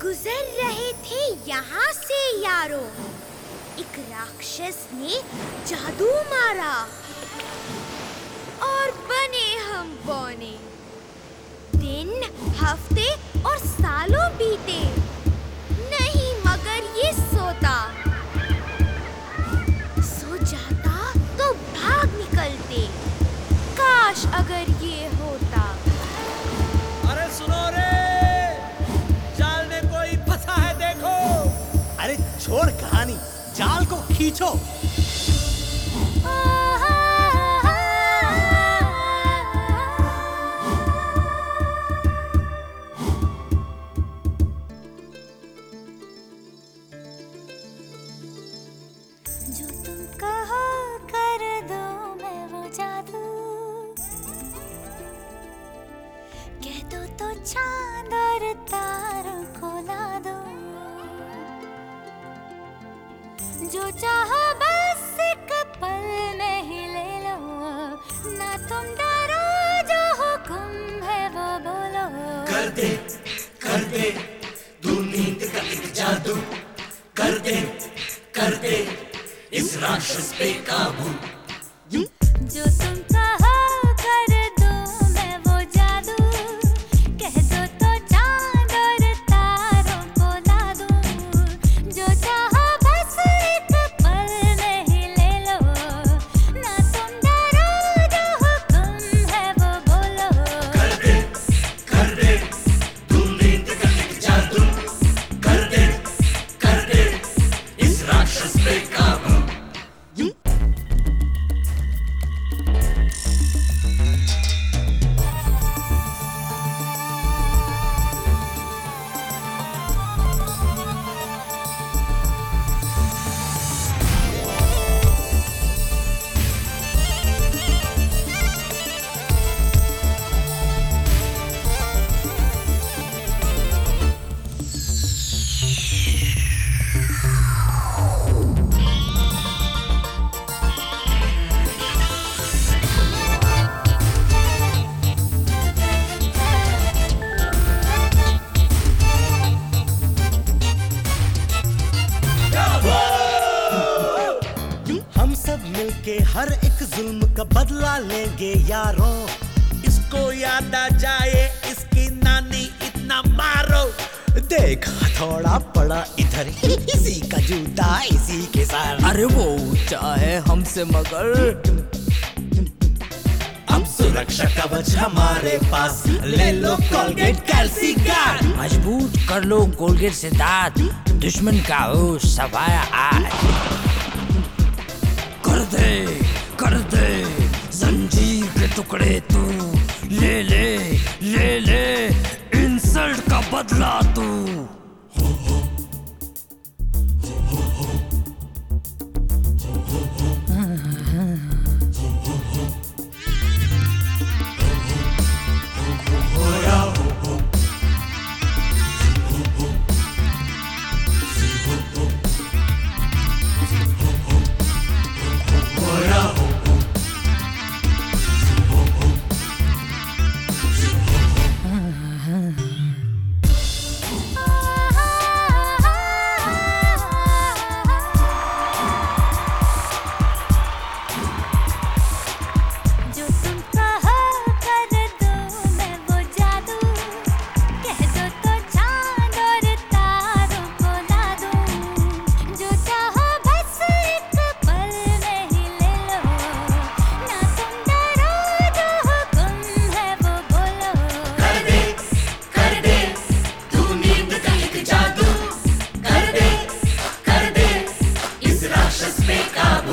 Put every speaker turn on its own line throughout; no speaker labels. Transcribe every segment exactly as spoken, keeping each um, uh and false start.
गुजर रहे थे यहाँ से यारो, एक राक्षस ने जादू मारा और बने हम बौने। दिन, हफ्ते और सालों बीते, नहीं मगर ये सोता। सो जाता तो भाग निकलते, काश अगर ये होता।
अरे सुनो रे, जाल में कोई फंसा है देखो।
अरे छोड़ कहानी, जाल को खींचो।
जो तुम कहो कर दो मैं वो जादू, कह दो तो चांद और तारों को ला दो। जो चाहो बस एक पल में ही ले लो, ना तुम डरो जो हुक्म है वो बोलो।
कर दे कर दे तू नींद का एक जादू, कर दे कर दे इस राक्षस पे काबू।
जो तुम कहो कर दो मैं वो जादू, कह दो तो चांद और तारों को ला दूं। जो चाहो बस एक पल में ही ले लो, ना तुम डरो जो हुक्म है वो बोलो।
कर दे कर दे तू नींद का एक जादू, कर दे कर दे इस राक्षस पे काबू।
हम सब मिलके हर एक जुल्म का बदला लेंगे यारों।
इसको याद आ जाए इसकी नानी इतना मारो।
देख हथौड़ा पड़ा इधर, इसी का जूता इसी के साथ।
अरे वो ऊंचा है हमसे मगर
अब सुरक्षा कवच हमारे पास, ले लो कोलगेट कैल्सी गार्ड।
मजबूत कर लो कोलगेट से दांत, दुश्मन का हो सफाया आज। कर दे कर दे जंजीर के टुकड़े तू, ले ले ले ले इंसल्ट का बदला तू।
जो तुम कहो कर दो मैं वो जादू, कह दो तो चांद और तारों को ला दूं। जो चाहो बस एक पल में ही ले लो, ना तुम डरो जो हुक्म है वो बोलो।
कर दे कर दे तू नींद का एक जादू, कर दे कर दे इस राक्षस पे काबू।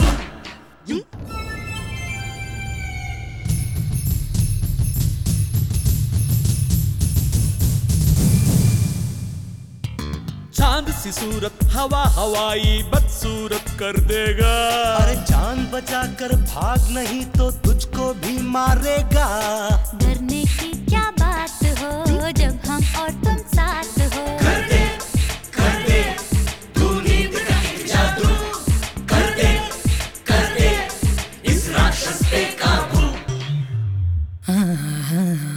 चांद सी सूरत हवा हवाई बदसूरत कर देगा।
अरे जान बचा कर भाग, नहीं तो तुझको भी मारेगा।
डरने की क्या बात हो जब हम और तुम साथ हो।
कर दे कर दे तू नींद का एक जादू, कर दे कर दे इस राक्षस पे काबू।
हाँ, हाँ, हाँ।